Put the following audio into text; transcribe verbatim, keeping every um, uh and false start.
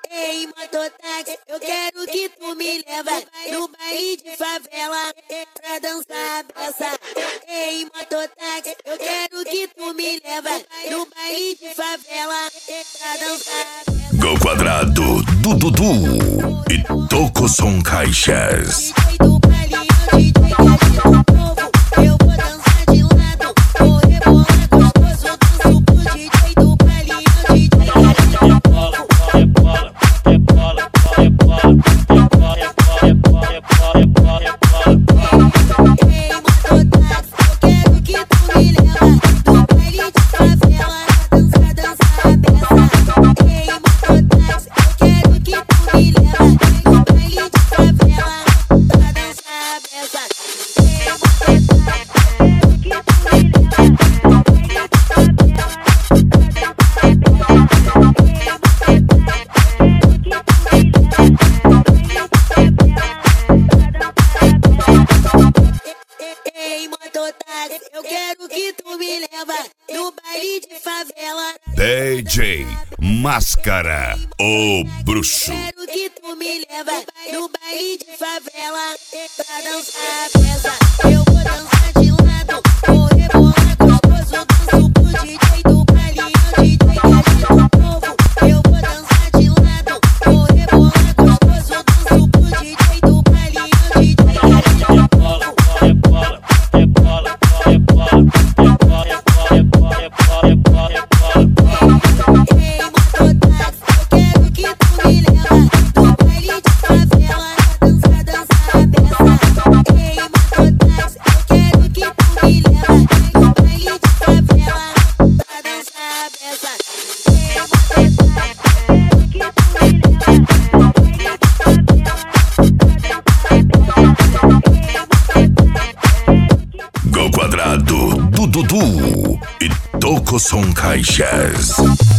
Ei, mototáxi, eu quero que tu me leva no baile de favela pra dançar a beça. Ei, mototáxi, eu quero que tu me leva no baile de favela pra dançar a beça. Go Quadrado, do Dudu e Toco Som Caixas. D J do baile, é o D J que agita o povo. Eu vou dançar de lado, vou rebolar gostoso. Danço pro D J do baile, é o D J que agita o povo. Rebola, rebola, rebola, rebola, rebola, rebola, rebola. Ei, mototáxi, eu quero que tu me leva no baile de favela pra dançar, dançar a beça. Ei, mototáxi, eu quero que tu me leva no baile de favela pra dançar a beça. Ei, mototáxi, eu quero que tu me leva no baile de favela pra dançar a beça. Ei, mototáxi, eu quero que tu me leva no baile de favela pra dançar a beça. Ei, mototáxi, eu quero que tu me leva no baile de favela. D J Máscara, o bruxo. Quero que tu me leva no baile de favela pra dançar a beça. Eu vou dançar de lado, vou rebolar gostoso. Danço pro D J do baile, é o D J que agita o povo. Eu vou dançar de lado, vou rebolar gostoso. Danço pro D J do baile, é o D J que agita o povo. Rebola, rebola, rebola, rebola, rebola, rebola, rebola. Ei, mototáxi, eu quero que tu me leva no baile de favela pra dançar, dançar a beça. Ei, mototáxi, eu quero que tu me leva no baile de favela pra dançar a beça. Ei, mototáxi, eu quero que tu me leva no baile de favela pra dançar a beça. Ei, mototáxi. Go Quadrado, do Dudu e Toco Som Caixas.